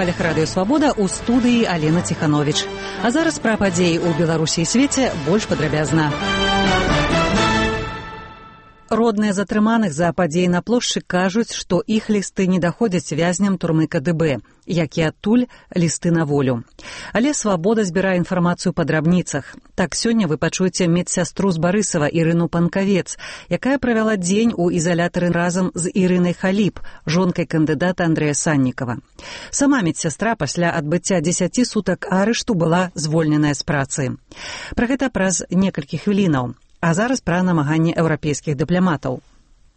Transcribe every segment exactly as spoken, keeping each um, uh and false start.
хвалях радыё Свабода ў студыі Алена Ціхановіч. А зараз пра падзеі ў Беларусі і свеце больш падрабязна. Родныя затрыманых за падзеі на плошчы кажуць, што іх лісты не даходзяць вязням турмы ка дэ бэ, як і адтуль лісты на волю. Але Свабода збірае інфармацыю па драбніцах. Так сёння вы пачуеце медсястру з Барысава Ірыну Панкавец, якая правяла дзень у ізалятары разам з Ірынай Халіп, жонкай кандыдата Андрэя Саннікава. Сама медсястра пасля адбыцця дзесяці сутак арышту была звольненая з працы. Пра гэта праз некалькі хвілінаў. А зараз пра намаганні еўрапейскіх дыпламатаў.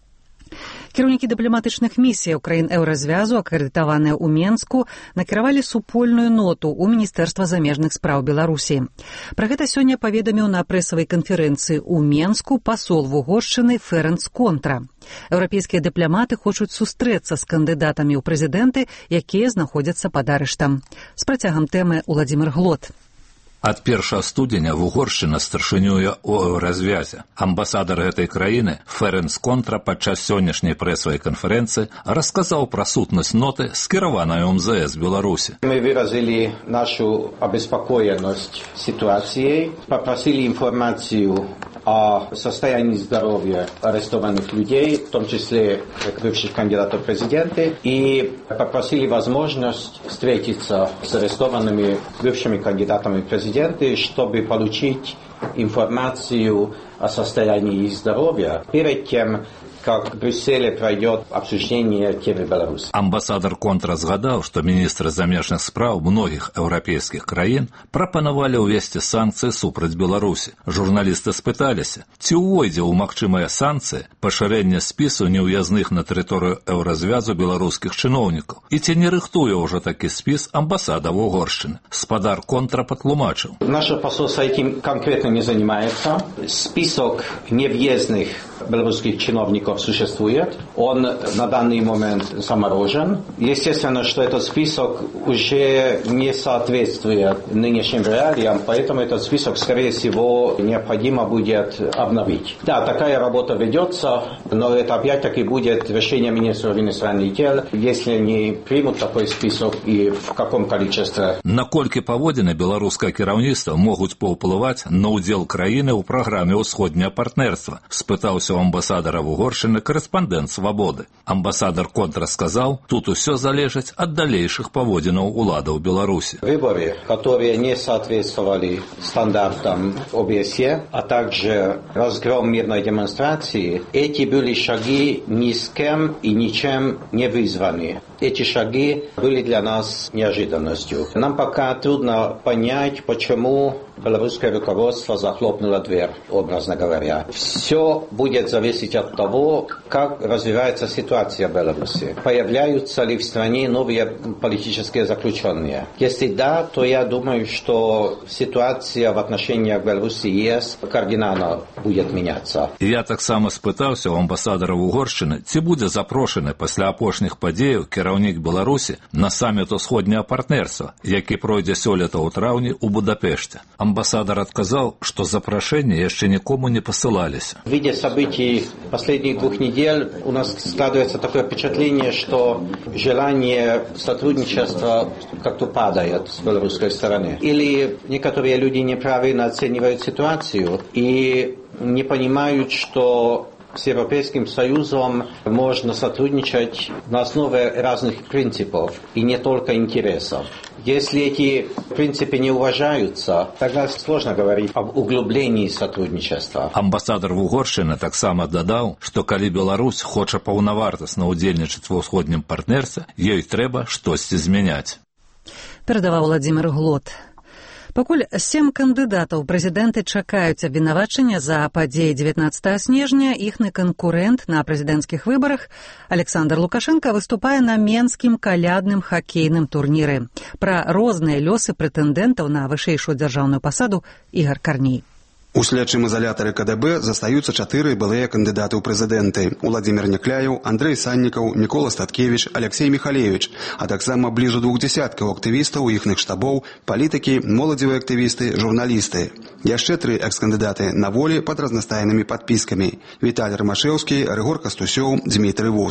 Кіраўнікі дыпламатычных місіяў краін еўразвязу, акрэдытаваныя ў Менску, накіравалі супольную ноту ў Міністэрства замежных спраў Беларусі. Пра гэта сёння паведаміў на прэсавай канферэнцыі ў Менску пасол Вугоршчыны Ферэнц Контра. Еўрапейскія дыпламаты хочуць сустрэцца з кандыдатамі ў прэзідэнты, якія знаходзяцца пад арыштам. З працягам тэмы Уладзімір Глот. Ад першага студзеня Вугоршчына старшынюе ў еўразвязе. Амбасадар гэтай краіны Ферэнц Контра падчас сённяшняй прэсавай канферэнцыі расказаў пра сутнасць ноты, скіраванай у эм зэ эс Беларусі. Мы выразили нашу обеспокоенность ситуацией, попросили информацию о состоянии здоровья арестованных людей, в том числе бывших кандидатов в президенты, и попросили возможность встретиться с арестованными бывшими кандидатами в президенты, чтобы получить информацию о состоянии их здоровья перед тем, как в Брюсселе пройдет обсуждение темы Беларуси. Амбасадар Контра згадаў, што міністры замежных спраў многіх еўрапейскіх краін прапанавалі ўвесці санкцыі супраць Беларусі. Журналісты спыталіся, ці ўвойдзе ў магчымыя санкцыі пашырэнне спісу неўязных на тэрыторыю еўразвязу беларускіх чыноўнікаў, і ці не рыхтуе ўжо такі спіс амбасада Вугоршчыны. Спадар Контра патлумачыў. Наш посол с этим конкретно не занимается. Список невъездных белорусских чиновников существует. Он на данный момент заморожен. Естественно, что этот список уже не соответствует нынешним реалиям, поэтому этот список, скорее всего, необходимо будет обновить. Да, такая работа ведется, но это опять-таки будет решение министра иностранных дел, если они примут такой список и в каком количестве. Наколькі паводзіны беларускае кіраўніцтва могуць паўплываць на ўдзел краіны ў праграме ўсходняе партнерства, спытаўся у амбасадара Вугоршчыны корэспандэнт Свабоды. Амбасадар Контра сказал, тут усё залежыць ад далейшых паводзінаў уладаў Беларусі. Выборы, которые не соответствовали стандартам о бэ эс е, а также разгром мирной демонстрации, эти были шаги ни с кем и ничем не вызваны. Эти шаги были для нас неожиданностью. Нам пока трудно понять, почему белорусское руководство захлопнуло дверь, образно говоря. Все будет зависеть от того, как развивается ситуация в Беларуси. Появляются ли в стране новые политические заключенные? Если да, то я думаю, что ситуация в отношениях Беларуси и ЕС кардинально будет меняться. Я так само спытаўся у амбасадара Вугоршчыны, ці будзе запрошаны пасля апошніх падзеяў кіраўнік Беларусі на саміт усходняе партнерства, які пройдзе сёлета ў траўні ў Будапешце. Амбасадар адказаў, што запрашэнні яшчэ нікому не пасылаліся. В виде событий последних двух недель у нас складывается такое впечатление, что желание сотрудничества как-то падает с белорусской стороны. Или некоторые люди неправильно оценивают ситуацию и не понимают, что с Европейским Союзом можно сотрудничать на основе разных принципов и не только интересов. Если эти принципы не уважаются, тогда сложно говорить об углублении сотрудничества. Амбасадар Вугоршчыны таксама дадаў, што калі Беларусь хоча паўнавартасна ўдзельнічаць ва ўсходнім партнерстве, ёй трэба штосьці змяняць. Перадаваў Уладзімір Глот. Пакуль сем кандыдатаў прэзідэнты чакаюць абвінавачання за падзеі дзевятнаццатага снежня, іхны канкурэнт на прэзідэнцкіх выбарах Александр Лукашенко выступае на менскім калядным хакейным турніры. Пра розныя лёсы прэтэндэнтаў на вышэйшую дзяржаўную пасаду Ігар Карней. У следчым ізалятары ка дэ бэ застаюцца чатыры былыя кандыдаты ў прэзідэнты: Уладзімір Някляеў, Андрэй Саннікаў, Мікола Статкевіч, Алексей Михалевич, а таксама бліжу двух дзесяткаў актывістаў, іхных штабоў, палітыкі, моладзевыя актывісты, журналісты. Яшчэ тры экс-кандыдаты на волі пад разнастайнымі падпіскамі: Віталій Рамашэўскі, Рыгор Кастусёў, Дзмітрый Вус.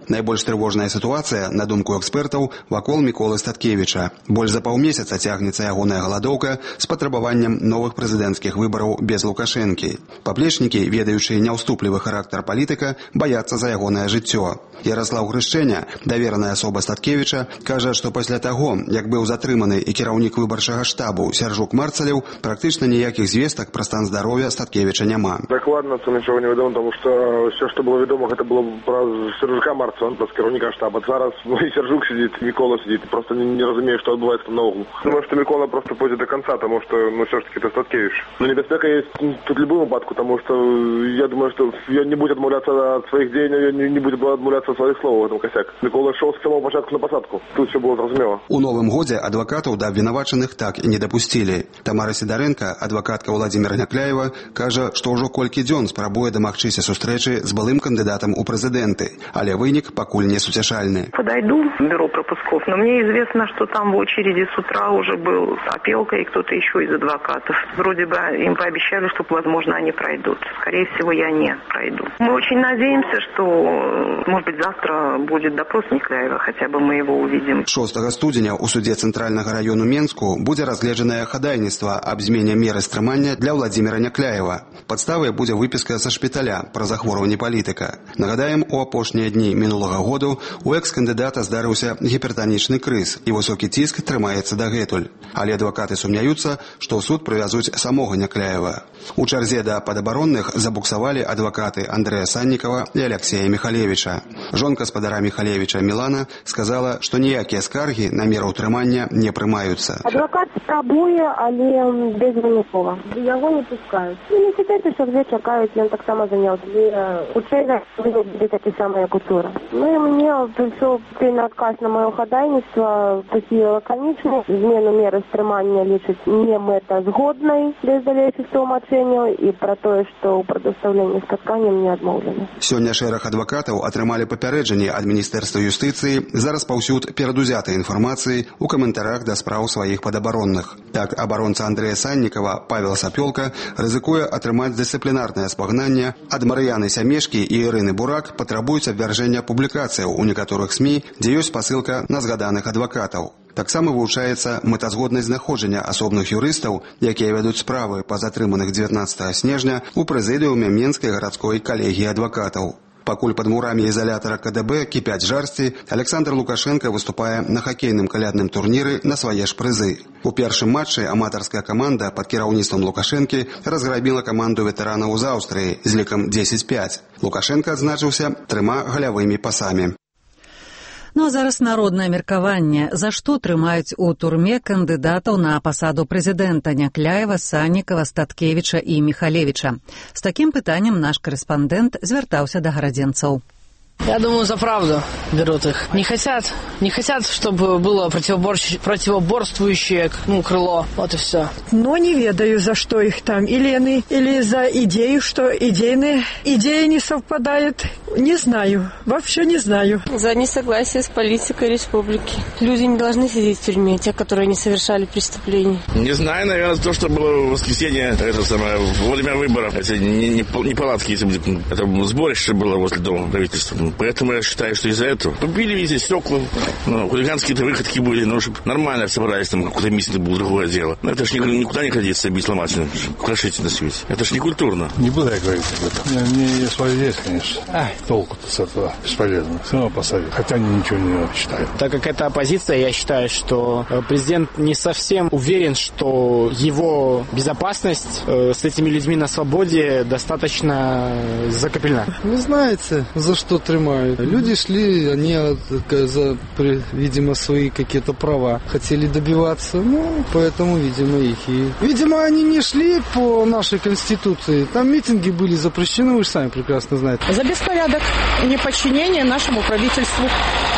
Найбольш трывожная сітуацыя, на думку экспертаў, вакол Міколы Статкевіча. Больш за паўмесяца цягнецца ягоная галадоўка з патрабаваннем новых прэзідэнцкіх выбараў без Лукашэнкі. Паплечнікі, ведаючы няўступлівы характар палітыка, баяцца за ягонае жыццё. Ярослаў Грышчэня, давераная асоба Статкевіча, кажа, што пасля таго, як быў затрыманы і кіраўнік выбарчага штабу Сяржук Марцалеў, практычна ніякіх звестак пра стан здароўя Статкевіча няма. Докладно це нічого не відомо, тому що все, що було відомо, це було про Сержука Марцалева, про керівника штабу. Зараз і Сержук сидить, і Микола сидить. Просто не, не розумію, що відбувається на углу. Думаю, що Микола просто пойде до кінця, тому що, ну, все ж таки, це Статкевич. Ну, небезпека є тут в будь-якому випадку, тому що я думаю, що він не буде відмовлятися від своїх дій, він не буде відмовлятися від своїх слов в цьому косяк. Микола йшов з самого початку на посадку. Тут все було зрозуміло. У новым годзе адвакатаў да абвінавачаных так і не дапусцілі. Тамара Сідарэнка, адвакатка Владзіміра Някляева, кажа, што ўжо колькі дзён спрабуе дамагчыся сустрэчы з былым кандыдатам у прэзідэнты, але вынік пакуль не суцяшальны. Подойду в бюро пропусков, но мне известно, что там в очереди с утра уже был Опелка и кто-то еще из адвокатов. Вроде бы им пообещали, что, возможно, они пройдут. Скорее всего, я не пройду. Мы очень надеемся, что, может быть, завтра будет допрос Някляева, хотя бы мы его увидим. шостага студзеня у суде Цэнтральнага раёну Менску будзе разгледжанае хадайніцтва аб змене меры стрымання для Владзіміра Някляева. Падставай будзе выпіска са шпіталя пра захворванне палітыка. Нагадаем, у апошнія дні мінулага году у экс-кандыдата здарыўся гіпертанічны крыз і высокі ціск трымаецца дагэтуль. Але адвакаты сумняюцца, што ў суд прывязуць самога Някляева. У чарзе да падабаронных забуксавалі адвакаты Андрэя Саннікава і Аляксея Міхалевіча. Жонка спадара Міхалевіча Мілана сказала, што ніякія скаргі на меру ўтрымання не прымаюцца. Адвокат спрабуе, але безвынікова. Яго не пускаюць. Універсітэты сабе чакаюць, ён таксама заняў. Хутчэй будзе такі самая культура. Ну і мне прыйшоў пільны адказ на маё хадайніцтва, такі лаканічны. Змену меры стрымання лічыць не мэтазгоднай без далейшых тлумачэнняў і пра тое, што ў прадастаўленні спатканням не адмоўлена. Сёння шэраг адвакатаў атрымалі папярэджанне ад Міністэрства юстыцыі за распаўсюд перадузятай інфармацыі ў каментарах да спраў сваіх падабаронных. Так, абаронца Андрэя Саннікава Павел Сапёлка рызыкуе атрымаць дысцыплінарнае спагнанне. Ад Марыяны Сямешкі і Ірыны Бурак патрабуюць абвяржэння публікацыяў у некаторых СМІ, дзе ёсць спасылка на згаданых адвакатаў. Таксама вывучаецца мэтазгоднасць знаходжання асобных юрыстаў, якія вядуць справы па затрыманых дзевятнаццатага снежня у прэзідыуме Менскай гарадской калегіі адвакатаў. Пакуль пад мурамі ізалятара КДБ кіпяць жарсці, Александр Лукашенко выступае на хакейным калядным турніры на свае ж прызы. У першым матчы аматарская каманда пад кіраўніцтвам Лукашэнкі разграбіла каманду ветэранаў з Аўстрыі з лікам дзесяць пяць. Лукашенко адзначыўся трыма галявымі пасамі. Ну а зараз народнае меркаванне. За што трымаюць у турме кандыдатаў на пасаду прэзідэнта Някляева, Саннікава, Статкевіча і Міхалевіча? З такім пытаннем наш корэспандэнт звяртаўся да гарадзенцаў. Я думаю, за правду берут их. Не хотят, не хотят, чтобы было противоборствующее, ну, крыло. Вот и все. Но не ведаю, за что их там. Или они, или за идею, что идейные идеи не совпадают. Не знаю. Вообще не знаю. За несогласие с политикой республики. Люди не должны сидеть в тюрьме, те, которые не совершали преступлений. Не знаю, наверное, то, что было в воскресенье, это самое, во время выборов. Это не, не, не палатки, это сборище было возле дома правительства. Поэтому я считаю, что из-за этого побили везде стекла, ну, хулиганские-то выходки были, ну, чтобы нормально собрались, там какой-то митинг был, другое дело. Но это ж никуда не годится бить, ломать, крошить на свете. Это ж не культурно. Не буду я говорить об этом. У меня есть свое есть, конечно. А, толку-то с этого бесполезно. Все равно посоветую. Хотя они ничего не считают. Так как это оппозиция, я считаю, что президент не совсем уверен, что его безопасность э, с этими людьми на свободе достаточно закреплена. Не знаете, за что требуется. Люди шли, они за, видимо, свои какие-то права хотели добиваться, ну, поэтому, видимо, их и... Видимо, они не шли по нашей Конституции, там митинги были запрещены, вы же сами прекрасно знаете. За беспорядок, неподчинение нашему правительству.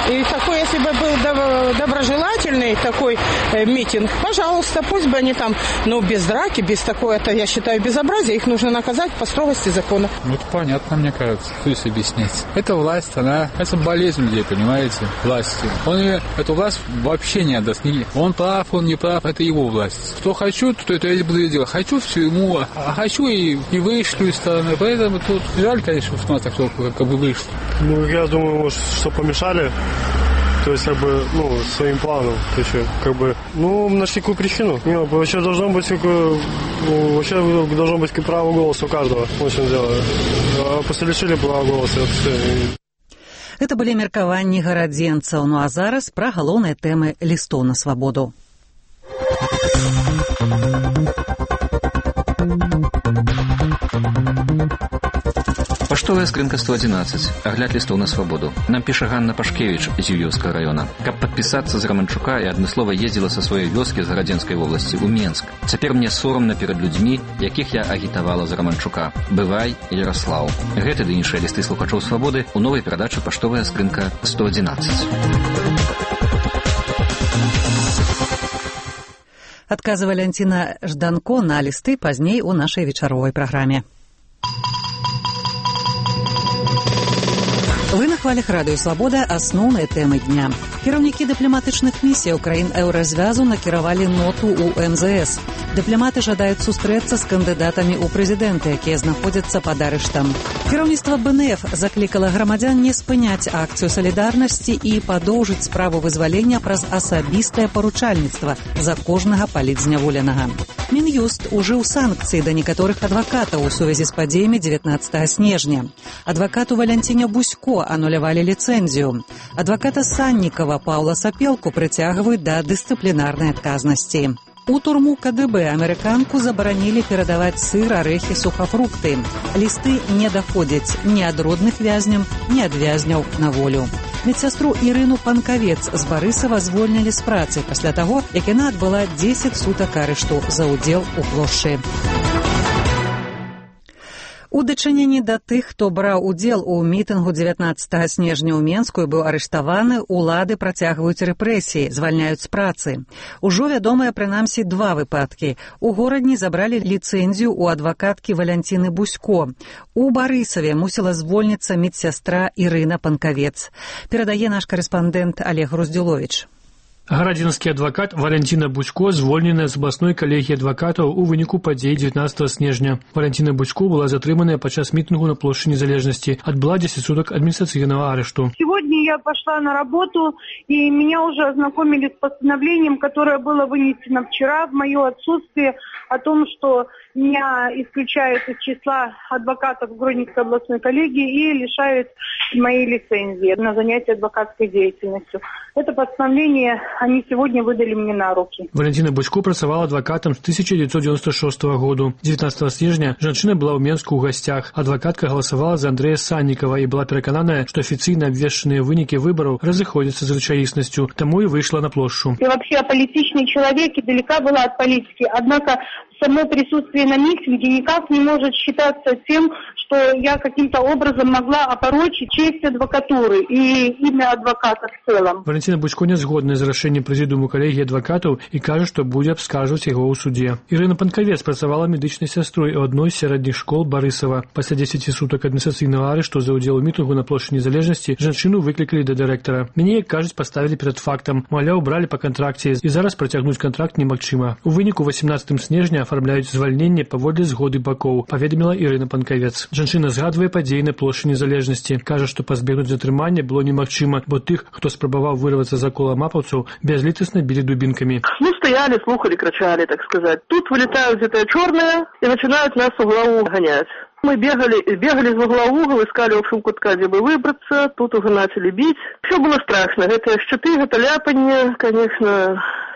И такой, если бы был доброжелательный такой митинг, пожалуйста, пусть бы они там, ну, без драки, без такого, это, я считаю, безобразия, их нужно наказать по строгости закона. Ну, это понятно, мне кажется, что здесь объяснять. Это власть, она, это болезнь людей, понимаете, власти. Он эту власть вообще не отдаст. Он прав, он не прав, это его власть. Что хочу, то это я буду делать. Хочу в тюрьму, а хочу и, и вышлю из стороны. Поэтому тут жаль, конечно, что у нас так как бы вышло. Ну, я думаю, может, что помешали. То есть, как бы, ну, своим планом. То есть, как бы, ну, нашли какую причину. Не, вообще должно быть, как, ну, вообще должно быть право голоса у каждого. В общем дело. А после лишили права голоса. Это былі меркаванні гарадзенцаў. Ну а зараз пра галоўныя тэмы лістоў на свабоду. Паштовая скрынка сто одиннадцать. Агляд лістоў на свабоду. Нам піша Ганна Пашкевіч з Юёўскага района. Каб падпісацца з Раманчука, я адмыслова ездзіла са сваёй вёскі з Гарадзенскай вобласці ў Менск. Цяпер мне сорамна перад людзьмі, якіх я агітавала за Раманчука. Бывай, Ярослаў. Гэты ды іншыя лісты слухачоў свабоды ў новай перадачы «Паштовая скрынка сто одиннадцать». Адказы Валянціна Жданко на лісты пазней у нашай вечаровай праграме. Вы на хвалях радыё «Свабода» асноўныя тэмы дня. Кіраўнікі дыпламатычных місіяў краін еўразвязу накіравалі ноту ў эм зэ эс. Дыпламаты жадаюць сустрэцца з кандыдатамі ў прэзідэнты, якія знаходзяцца пад арыштам. Кіраўніцтва бэ эн эф заклікала грамадзян не спыняць акцыю салідарнасці і падоўжыць справу вызвалення праз асабістае паручальніцтва за кожнага палітзняволенага. Мін'юст ужыў санкцыі да некаторых адвакатаў у сувязі з падзеямі дзевятнаццатага снежня. Адвакату Валянціне Бусько анулявалі ліцэнзію. Адваката Саннікава Паўла Сапелку прыцягваюць да дысцыплінарнай адказнасці. У турму ка дэ бэ амерыканку забаранілі перадаваць сыр, арэхі, сухафрукты. Лісты не даходзяць ні ад родных вязняў, ні ад вязняў на волю. Медсястру Ірыну Панкавец з Барысава звольнілі з працы пасля таго, як яна адбыла дзесяць сутак арышту за ўдзел у плошчы. У дачыненні да тых, хто браў удзел у мітынгу дзевятнаццатага снежня ў Менску і быў арыштаваны, улады працягваюць рэпрэсіі, звальняюць з працы. Ужо вядомыя прынамсі два выпадкі. У горадні забралі ліцэнзію ў адвакаткі Валянціны Бусько. У Барысаве мусіла звольніцца медсястра Ірына Панкавец. Перадае наш карэспандэнт Олег Груздзіловіч. Гарадзенскі адвакат Валянціна Бусько звольненая з абласной калегіі адвакатаў у выніку падзей дзевятнаццатага снежня. Валянціна Бусько была затрыманая падчас мітынгу на плошчы Незалежнасці. Адбыла дзесяць суток административного арешту. Сегодня я пошла на работу, и меня уже ознакомили с постановлением, которое было вынесено вчера в мое отсутствие, о том, что меня исключают из числа адвокатов Гродненской областной коллегии и лишают моей лицензии на занятие адвокатской деятельностью. Это постановление они сегодня выдали мне на руки. Валентина Бусько працавала адвокатом с тысяча девятьсот девяносто шестого года. девятнадцатого снежня жанчына была ў Менску ў гасцях. Адвокатка голосовала за Андрея Санникова и была перакананая, что официально обвешанные вынікі выборов разыходятся с рэчаіснасцю, тому и вышла на площадь. Я вообще аполитичный человек и далека была от политики, однако само присутствие на митинге никак не может считаться тем, что я каким-то образом могла опорочить честь адвокатуры и имя адвоката в целом. Валентина Бусько не згодна з рашэннем прэзідыуму калегіі адвакатаў і кажа, што будзе абскаржваць яго ў суде. Ірына Панкавец працавала медычнай сястрой у адной з сярэдніх школ Барысава. Пасля дзесяці сутак адміністрацыйнага арышту за ўдзел у мітынгу на плошчы Незалежнасці жанчыну выклікалі да дырэктара. Мяне, як кажуць, паставілі перад фактам. Маўляў, бралі па кантракце і зараз працягнуць кантракт немагчыма. У выніку васемнадцатым снежня афармляюць звальненне паводле згоды бакоў, паведаміла Ірына Панкавец. Жанчына згадвае падзеі на плошчы Незалежнасці. Кажа, што пазбегнуць затрымання было немагчыма, бо тых, хто спрабаваў вырвацца за кола мапаўцаў, безлітасна били дубинками. Ну, стояли, слухали, кричали, так сказать. Тут вылетают где-то черные и начинают нас в углову гонять. Мы бегали, бегали из угла в угол, искали, в общем, кутка, где бы выбраться. Тут уже начали бить. Все было страшно. Это щиты, это ляпанье, конечно.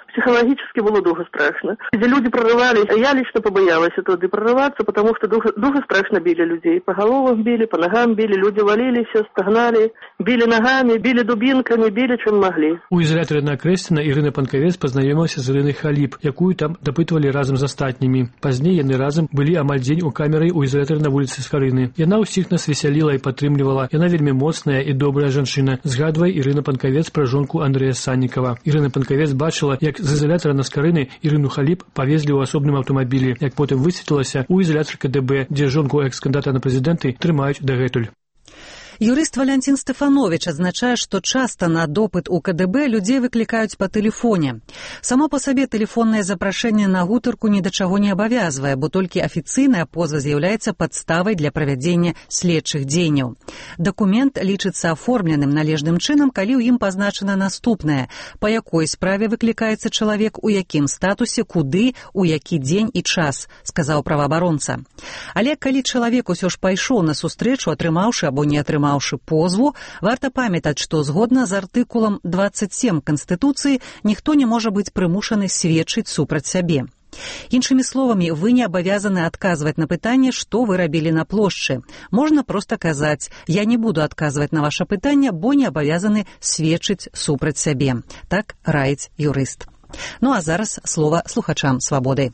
Психологически было дуже страшно. Где люди прорывались, я лично побоялась туди прорываться, потому что дуже, дуже страшно били людей. По головам били, по ногам били, люди валились, стогнали, били ногами, били дубинками, били чем могли. У ізолятора на Крэсціна Ірына Панкавец пазнаёмілася з Ірынай Халіп, якую там дапытвалі разам з астатнімі. Пазней яны разам былі амаль дзень у камеры ў ізалятары на вуліцы Скарыны. Яна ўсіх нас весяліла і падтрымлівала. Яна вельмі моцная і добрая жанчына, згадвае Ірына Панкавец пра жонку Андрэя Саннікава. Ірына Панкавец бачыла, як з ізалятара на Скарыны Ірыну Халіп павезлі ў асобным аўтамабілі, як потым высветлілася ў ізалятар КДБ, дзе жонку экс-кандыдата на прэзідэнты трымаюць дагэтуль. Юрыст Валянцін Стэфановіч адзначае, што часта на допыт у КДБ людзей выклікаюць па тэлефоне. Само па сабе тэлефоннае запрашэнне на гутарку ні да чаго не абавязвае, бо толькі афіцыйная позва з'яўляецца падставай для правядзення следчых дзеянняў. Дакумент лічыцца аформленым належным чынам, калі ў ім пазначана наступнае: па якой справе выклікаецца чалавек, у якім статусе, куды, у які дзень і час, сказаў праваабаронца. Але калі чалавек усё ж пайшоў на сустрэчу, атрымаўшы або не атрымаў Маўшы позву, варта памятаць, што згодна з артыкулам двадцать семь Канстытуцыі ніхто не можа быць прымушаны сведчыць супраць сябе. Іншымі словамі, вы не абавязаны адказваць на пытанне, што вы рабілі на плошчы. Можна проста казаць: я не буду адказваць на ваша пытанне, бо не абавязаны сведчыць супраць сябе. Так раіць юрыст. Ну а зараз слова слухачам свабоды.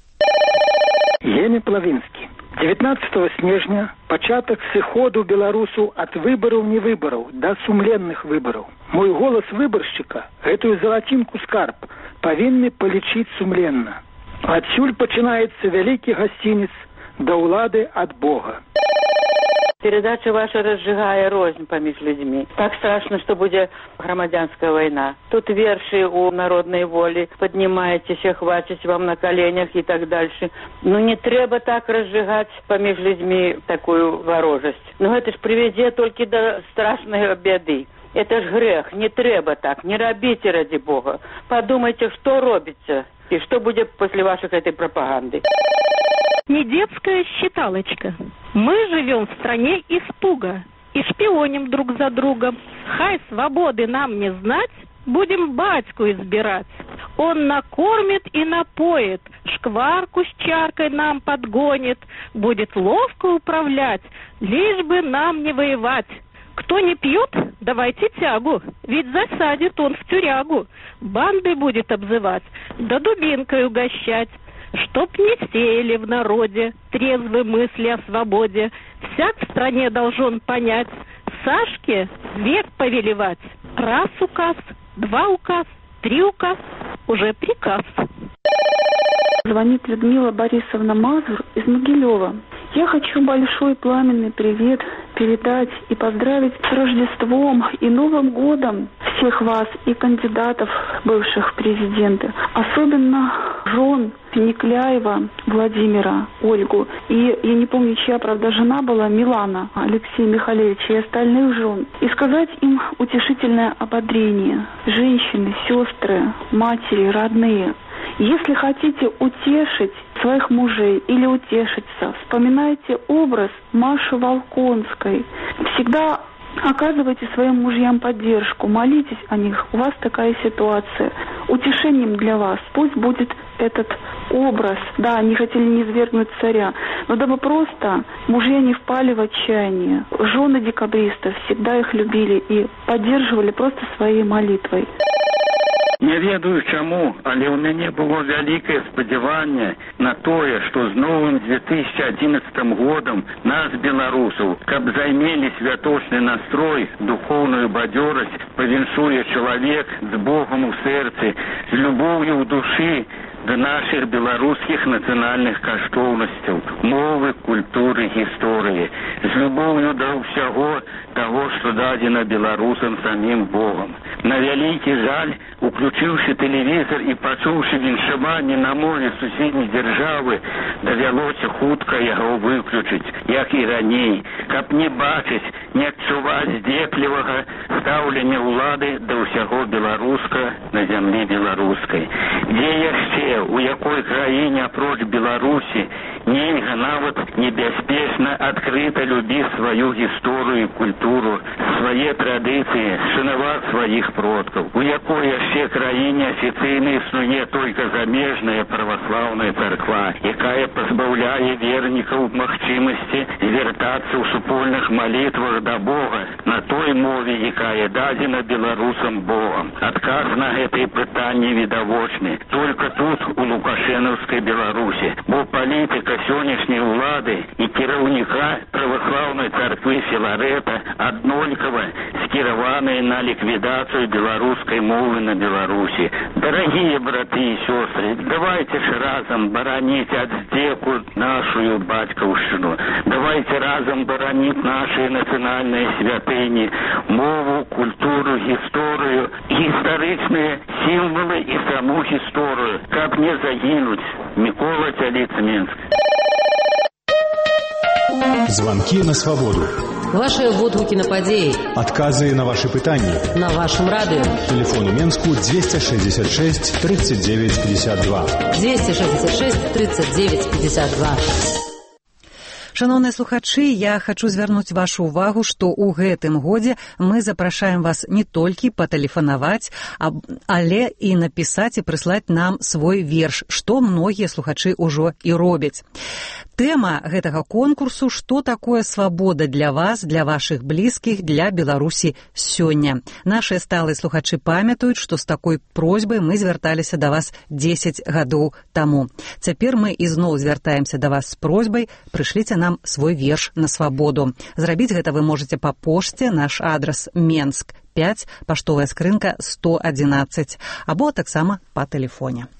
Ємі Плавінскі. девятнадцатого снежня пачатак сыходу беларусу ад выбараў-невыбараў да сумленных выбараў. Мой голас выбаршчыка, гэтую залацінку скарб, павінны палічыць сумленна. Адсюль пачынаецца вялікі гасцінец да ўлады ад Бога. Передача ваша разжигае рознь паміж людзьмі. Так страшно, што будзе грамадзянская вайна. Тут вершы у народнай волі, паднімаецеся, хвацяць вам на коленях і так дальше. Ну не трэба так разжигаць паміж людзьмі такую варожасць. Ну гэта ж прывядзе толькі да страшнай бяды. Это ж грэх, не трэба так, не рабіце ради Бога. Подумайте, что робится и что будет после вашей этой пропаганды. Не детская считалочка. Мы живем в стране испуга и шпионим друг за другом. Хай свободы нам не знать, будем батьку избирать. Он накормит и напоит, шкварку с чаркой нам подгонит, будет ловко управлять, лишь бы нам не воевать. Кто не пьет, давайте тягу, ведь засадит он в тюрягу. Банды будет обзывать, да дубинкой угощать. Чтоб не сеяли в народе трезвые мысли о свободе, всяк в стране должен понять, Сашке век повелевать. Раз указ, два указ, три указ, уже приказ. Звонит Людмила Борисовна Мазур из Могилева. Я хочу большой пламенный привет передать и поздравить с Рождеством и Новым годом всех вас и кандидатов бывших в президенты. Особенно жен Пеникляева Владимира, Ольгу. И я не помню, чья, правда, жена была, Милана Алексея Михалевича и остальных жен. И сказать им утешительное ободрение. Женщины, сестры, матери, родные. Если хотите утешить своих мужей или утешиться, вспоминайте образ Маши Волконской. Всегда оказывайте своим мужьям поддержку, молитесь о них. У вас такая ситуация. Утешением для вас пусть будет этот образ. Да, они хотели низвергнуть царя, но дабы просто мужья не впали в отчаяние. Жены декабристов всегда их любили и поддерживали просто своей молитвой. Не ведаю чаму, але ў мяне было вялікае спадзяванне на тое, што з новым две тысячи одиннадцатым годам нас, беларусаў, каб займелі святочны настрой, духоўную бадзёрасць, павіншуе чалавек з Богом у сэрцы, з любоўю ў душы да наших беларускіх нацыянальных каштоўнасцяў, мовы, культуры, гісторыі, з любоўю да ўсяго таго, што дадзена беларусам самім Богом. На вялікі жаль, уключыўшы тэлевізор і пачуўшы віншаванне на мове суседняй дзяржавы, давялося хутка яго выключыць, як і раней, каб не бачыць, не адчуваць здзеклівага стаўлення ўлады да ўсяго беларуска на зямлі беларускай. Дзе яшчэ, у якой краіне апроч Беларусі Нельга нават небяспечна адкрыта любіць сваю гісторыю і культуру, свае традыцыі, шанаваць сваіх продкаў. У якой яшчэ краіне афіцыйна існуе толькі замежная праваслаўная царква, якая пазбаўляе вернікаў магчымасці звяртацца ў супольных малітвах да Бога на той мове, якая дадзена беларусам Богам. Адказ на гэтыя пытанні відавочны толькі тут, у лукашэнаўскай Беларусі, бо палітыка сённяшняй улады і кіраўніка праваслаўнай царквы Філарэта аднолькава скіраваныя на ліквідацыю беларускай мовы на Беларусі. Дарагія браты і сёстры, давайте ж разам бараніць ад здзеку нашу бацькаўшчыну. Давайте разам бараніць нашыя нацыянальныя святыні, мову, культуру, гісторыю, гістарычныя сімвалы і саму гісторыю, каб не загінуць. Микола Тяліца, Минск. Звонки на свободу. Ваши водгуки на падеи. Отказы на ваши пытания. На вашем радио. Телефон у Менску двести шестьдесят шесть тридцать девять пятьдесят два. двести шестьдесят шесть тридцать девять пятьдесят два. Шановныя слухачы, я хочу звярнуць вашу увагу, што ў гэтым годзе мы запрашаем вас не толькі патэлефанаваць, але і напісаць і прыслаць нам свой верш, што многія слухачы ўжо і робяць. Тэма гэтага конкурсу «Што такое свабода для вас, для вашых блізкіх, для Беларусі сёння?». Нашыя сталыя слухачы памятаюць, што з такой просьбай мы звярталіся да вас дзесяць гадоў таму. Цяпер мы ізноў звяртаемся да вас з просьбай, прышліце нам свой верш на свабоду. Зрабіць гэта вы можаце па пошце, наш адрас Менск пяць, паштовая скрынка сто адзінаццаць, або таксама па тэлефоне.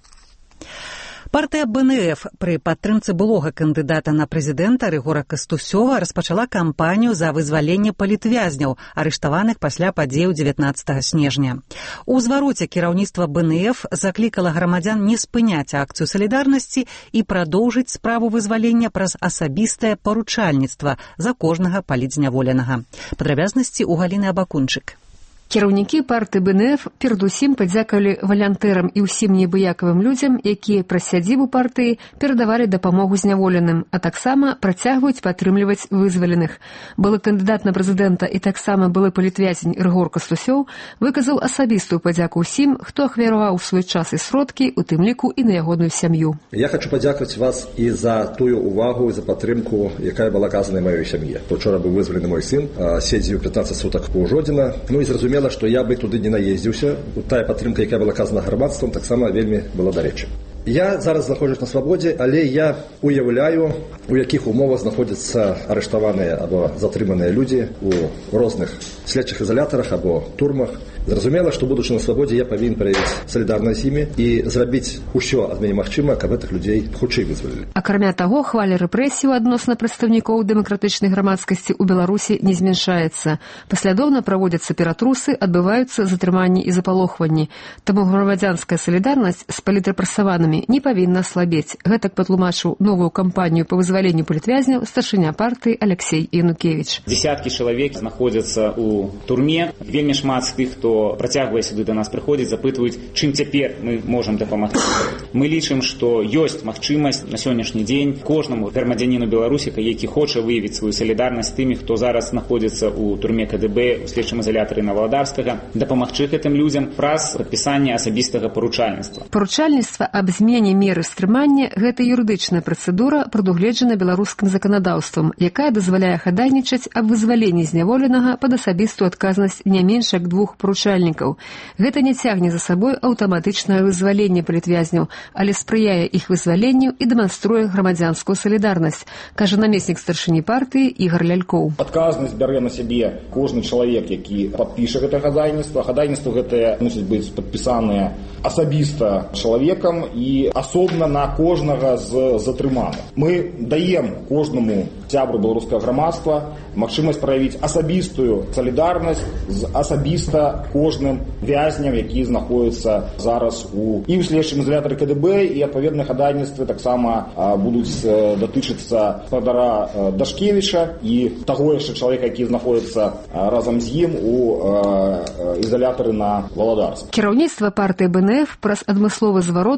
Партыя БНФ пры падтрымцы былога кандыдата на прэзідэнта Рыгора Кастусёва распачала кампанію за вызваленне палітвязняў, арыштаваных пасля падзеяў дзевятнаццатага снежня. У звароце кіраўніцтва БНФ заклікала грамадзян не спыняць акцыю салідарнасці і прадоўжыць справу вызвалення праз асабістае паручальніцтва за кожнага палітзняволенага. Падрабязнасці ў Галіны Абакунчык. Кіраўнікі партыі БНФ перадусім падзякавалі валянтэрам і ўсім неабыякавым людзям, якія праз сядзібу партыі перадавалі дапамогу зняволеным, а таксама працягваюць падтрымліваць вызваленых. Былы кандыдат на прэзідэнта і таксама былы палітвязень Рыгор Кастусёў выказаў асабістую падзяку ўсім, хто ахвяраваў свой час і сродкі, у тым ліку і на ягоную сям'ю. Я хочу падзякаваць вас і за тую увагу, і за падтрымку, якая была аказана маёй сям'і. Учора быў вызвалены мой сын, седзеў пятнаццаць сутак у Ужодзіна, ну і зразумела, што я бы туды не наездзіўся. Тая падтрымка, якая была аказана грамадствам, таксама вельмі была дарэчы. Я зараз знаходжусь на свабодзе, але я уяўляю, у якіх умовах знаходзяцца арыштаваныя або затрыманыя людзі у розных следчых изолятарах або турмах. Зразумела, што будучы на свабодзе, я павінен праявіць салідарнасць з імі і зрабіць усё ад мяне магчымае, каб гэтых людзей хутчэй вызвалілі. Акрамя таго, хваля рэпрэсіў адносна прадстаўнікоў дэмакратычнай грамадскасці ў Беларусі не змяншаецца. Паслядоўна праводзяцца ператрусы, адбываюцца затрыманні і запалохванні. Таму грамадзянская салідарнасць з палітрэпрэсаванымі не павінна слабець. Гэтак патлумачыў новую кампанію па вызваленню палітвязняў старшыня партыі Алексей Янукевич. Десяткі чалавек знаходзяцца ў турме. Вельмі шмат з тых, хто працягвае сюды да нас прыходзіць, запытваюць, чым цяпер мы можам дапамагчы. Мы лічым, што ёсць магчымасць на сённяшні дзень кожнаму грамадзяніну Беларусі, які хоча выявіць сваю салідарнасць з тымі, хто зараз знаходзіцца ў турме КДБ, у следчым изолятары на Валадарскага, дапамагчы гэтым людзям праз падпісанне асабістага паручальніцтва. Паручальніцтва аб змене меры стрымання – гэта юрыдычная працэдура, прадугледжана беларускім заканадаўствам, якая дазваляе хадайнічаць аб вызваленні зняволенага пад асабістую адказнасць не менш як двух паручальніцтваў. Гэта не цягне за сабой аўтаматычнае вызваленне палітвязняў, але спрыяе іх вызваленню і дэманструе грамадзянскую салідарнасць, кажа намеснік старшыні партыі Ігар Лялькоў. Адказнасць бярэ на сябе кожны чалавек, які падпіша гэта хадайніцтва. Хадайніцтва гэтае мусіць быць падпісанае асабіста чалавекам і асобна на кожнага з затрыманых. Мы даем кожнаму сябру беларускага грамадства магчымасць праявіць асабістую салідарнасць з асабіста кожным вязням, які знаходзяцца зараз у і ў следчым изолятары КДБ, і адпаведныя хадайніцтвы таксама будуць датычыцца гаспадара Дашкевіча і таго яшчэ чалавека, які знаходзіцца разам з ім у изолятары на Валадарск. Кіраўніцтва партыі БНФ праз адмысловы зварот заклікала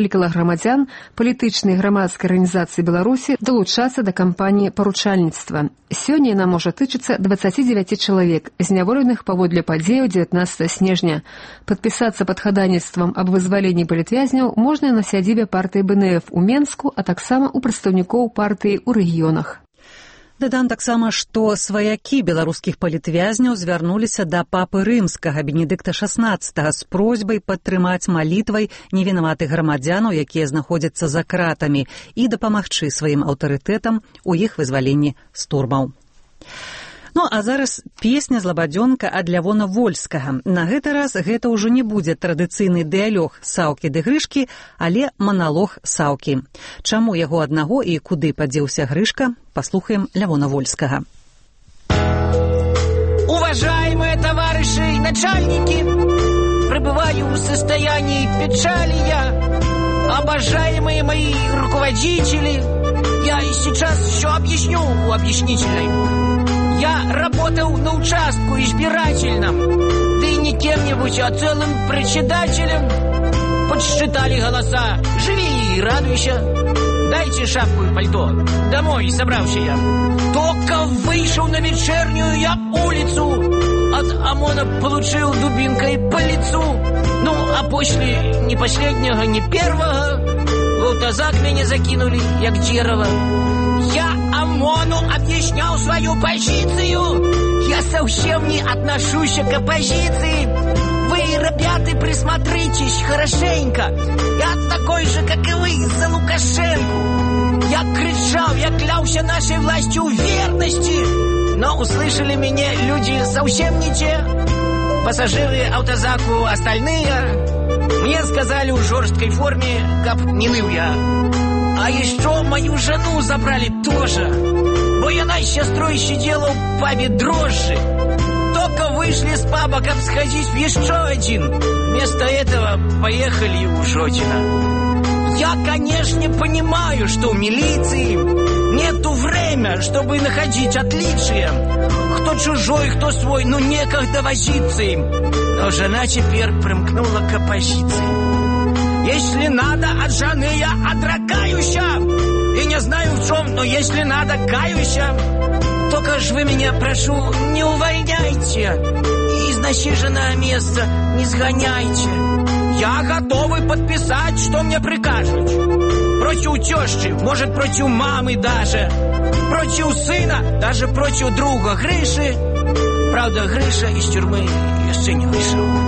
заклікала грамадзян палітычнай грамадскай арганізацыі Беларусі далучацца да кампаніі паручальніцтва. Сёння яна можа тычыцца дваццаці дзевяці чалавек, зняволеных паводле падзеяў дзевятнаццатага снежня. Падпісацца пад хадайніцтвам аб вызваленні палітвязняў можна на сядзібе партыі Бэ Эн Эф у Менску, а таксама ў прадстаўнікоў партыі ў рэгіёнах. Дадам таксама, што сваякі беларускіх палітвязняў звярнуліся да папы рымскага Бенедыкта шаснаццатага з просьбай падтрымаць малітвай невінаватых грамадзянаў, якія знаходзяцца за кратамі, і дапамагчы сваім аўтарытэтам у іх вызваленні з турмаў. Ну, а зараз песня «Злабадзёнка» ад Лявона Вольскага. На гэты раз гэта ўжо не будзе традыцыйны дыялог Саўкі ды Грышкі, але маналог Саўкі. Чаму яго аднаго і куды падзеўся Грышка, паслухаем Лявона Вольскага. Уважаемые товарищи и начальники, пребываю в состоянии печали я. Обожаемые мои руководители, я и сейчас все объясню у объяснительной. Я работал на участку избирательном, да и не кем-нибудь, а целым председателем. Подсчитали голоса. Живи и радуйся. Дайте шапку и пальто. Домой собрался я. Только вышел на вечернюю я улицу, от ОМОНа получил дубинкой по лицу. Ну, а после ни последнего, ни первого в автозак меня закинули, як дерево. Я ОМОНу объяснял свою позицию. Я совсем не отношусь к оппозиции. Вы, ребята, присмотритесь хорошенько. Я такой же, как и вы, за Лукашенко. Я кричал, я клялся нашей властью верности. Но услышали меня люди совсем не те. Пассажиры автозаку остальные. Мне сказали в жесткой форме, как не ныл я. А еще мою жену забрали тоже, бо она с сестрой сидела в пабе дрожжи. Только вышли с паба, как сходить в еще один. Вместо этого поехали в Жотино. Я, конечно, понимаю, что у милиции нету время, чтобы находить отличия. Кто чужой, кто свой, ну некогда возиться им. Но жена теперь примкнула к оппозиции. Если надо, от жены я отракаюсь. И не знаю в чем, но если надо, каюсь. Только ж вы меня, прошу, не увольняйте. И из насиженное место не сгоняйте. Я готовый подписать, что мне прикажут. Против тещи, может, против мамы даже. Против сына, даже против друга Гриши. Правда, Гриша из тюрьмы еще не вышел.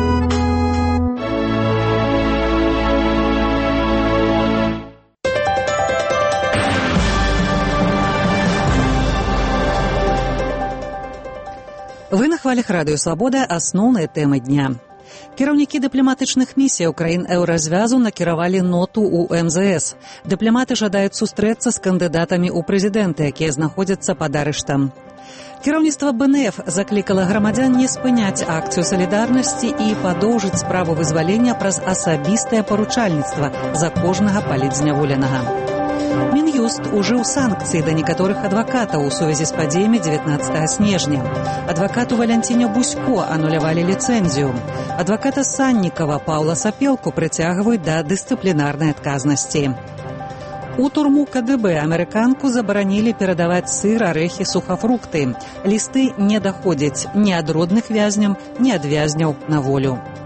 Вы на хвалях Радыё Свабода асноўныя тэмы дня. Кіраўнікі дыпламатычных місій краін еўразвязу накіравалі ноту ў эм зэ эс. Дыпламаты жадаюць сустрэцца з кандыдатамі ў прэзідэнты, якія знаходзяцца пад арыштам. Кіраўніцтва Бэ Эн Эф заклікала грамадзян не спыняць акцыю салідарнасці і падоўжыць справу вызвалення праз асабістае паручальніцтва за кожнага палітзняволенага. Мін'юст ужыў санкцыі да некаторых адвакатаў у сувязі з падзеямі дзевятнаццатага снежня. Адвакату Валянціне Бусько анулявалі ліцэнзію. Адваката Саннікава Паўла Сапелку прыцягваюць да дысцыплінарнай адказнасці. У турму Ка Гэ Бэ амерыканку забаранілі перадаваць сыр, арэхі, сухафрукты. Лісты не даходзяць ні ад родных вязняў, ні ад вязняў на волю.